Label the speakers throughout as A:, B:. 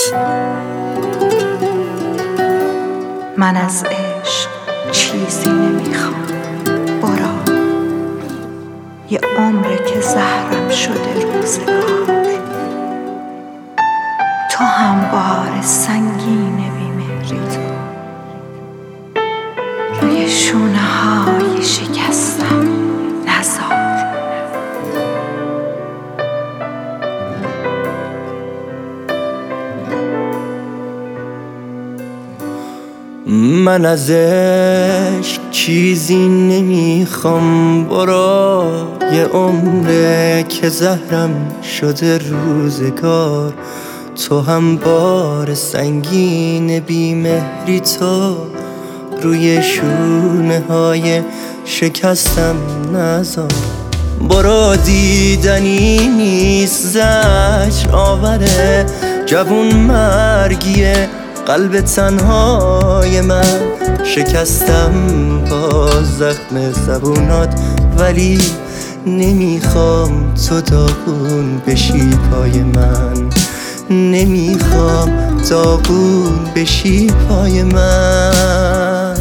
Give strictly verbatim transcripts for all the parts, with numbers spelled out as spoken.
A: من از عشق چیزی نمیخوام، برو. یه عمره که زهرم شده روزگار، تو هم بار سنگین بیمهری تو روی شونه های شکستم نزار.
B: من از عشق چیزی نمیخوام، برو. یه عمره که زهرم شده روزگار، تو هم بار سنگین بیمهری تو روی شونه های شکستم نزار. برو دیدنی نیست، زجر آوره، جوون مرگیه قلب تنهای من. شکستم با زخم زبونات، ولی نمیخوام تو داغون بشی پای من. نمیخوام داغون بشی پای من.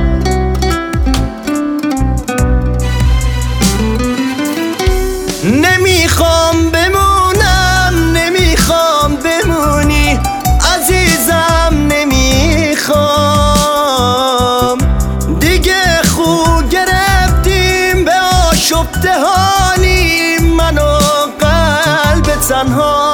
B: نمیخوام بمونم، نمیخوام بمونی عزیزم، نمیخوام دیگه. خو گرفتیم به آشفته حالی، من و قلب تنها.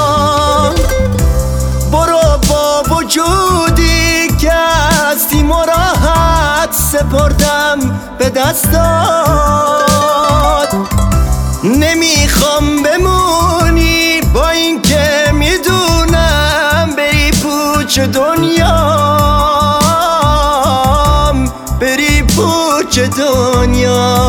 B: برو با وجودی که هستیم و راحت سپردم به دستات. نمیخوام بمونی با این که میدونم بری پوچ دنیام، بری پوچ دنیا.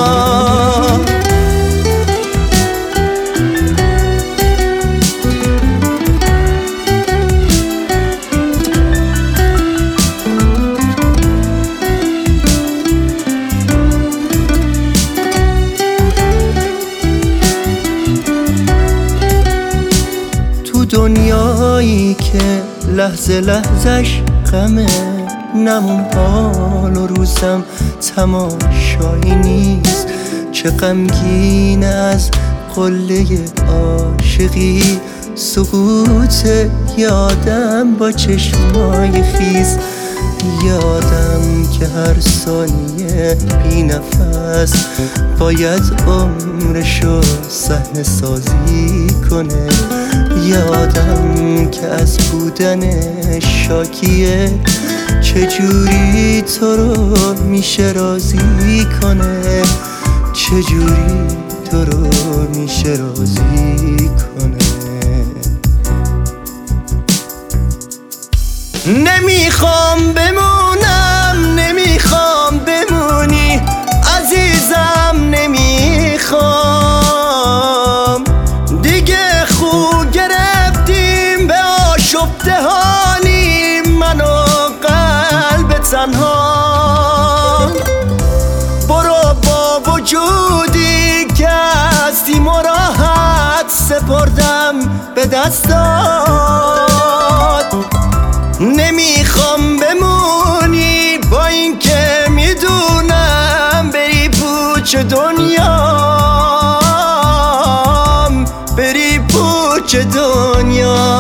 B: دنیایی که لحظه لحظش غمه، نمون حال و روزم تماشایی نیست. چه غمگین از قله عاشقی سقوط یادم با چشمای خیس. یادم که هر ثانیه بی نفس باید عمرشو صحنه سازی کنه. یادم که از بودن شاکیه چجوری تو رو میشه راضی کنه، چجوری تو رو میشه راضی کنه. نمیخوام بمونم، نمیخوام بمونی عزیزم، نمیخوام دیگه. خو گرفتیم به آشفته حالی، من و قلب تنها. برو با وجودی که هستیم و راحت سپردم به دستات. نمیخوام بمونی با این که میدونم بری پوچ دنیام، بری پوچ دنیا.